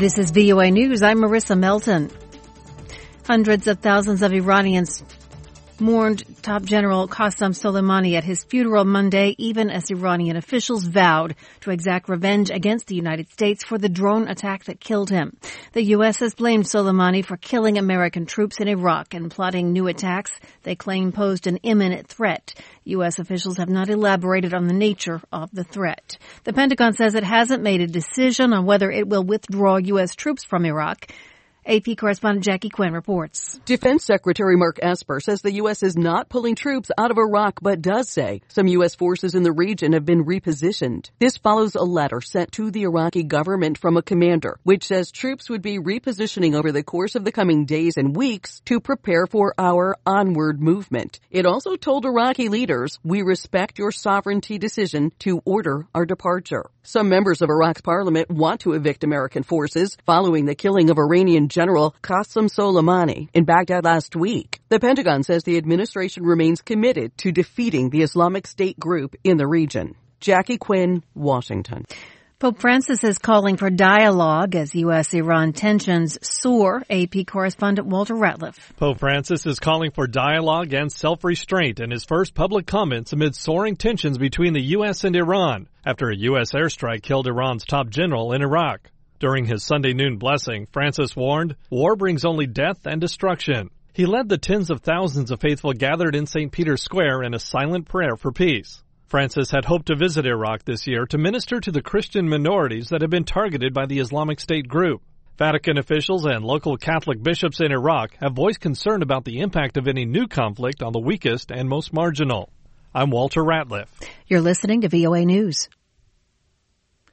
This is VOA News. I'm Marissa Melton. Hundreds of thousands of Iranians mourned top general Qasem Soleimani at his funeral Monday, even as Iranian officials vowed to exact revenge against the United States for the drone attack that killed him. The U.S. has blamed Soleimani for killing American troops in Iraq and plotting new attacks they claim posed an imminent threat. U.S. officials have not elaborated on the nature of the threat. The Pentagon says it hasn't made a decision on whether it will withdraw U.S. troops from Iraq. AP correspondent Jackie Quinn reports. Defense Secretary Mark Esper says the U.S. is not pulling troops out of Iraq, but does say some U.S. forces in the region have been repositioned. This follows a letter sent to the Iraqi government from a commander, which says troops would be repositioning over the course of the coming days and weeks to prepare for our onward movement. It also told Iraqi leaders, we respect your sovereignty decision to order our departure. Some members of Iraq's parliament want to evict American forces following the killing of Iranian General Qasem Soleimani in Baghdad last week. The Pentagon says the administration remains committed to defeating the Islamic State group in the region. Jackie Quinn, Washington. Pope Francis is calling for dialogue as U.S.-Iran tensions soar. AP correspondent Walter Ratliff. Pope Francis is calling for dialogue and self-restraint in his first public comments amid soaring tensions between the U.S. and Iran after a U.S. airstrike killed Iran's top general in Iraq. During his Sunday noon blessing, Francis warned, war brings only death and destruction. He led the tens of thousands of faithful gathered in St. Peter's Square in a silent prayer for peace. Francis had hoped to visit Iraq this year to minister to the Christian minorities that have been targeted by the Islamic State group. Vatican officials and local Catholic bishops in Iraq have voiced concern about the impact of any new conflict on the weakest and most marginal. I'm Walter Ratliff. You're listening to VOA News.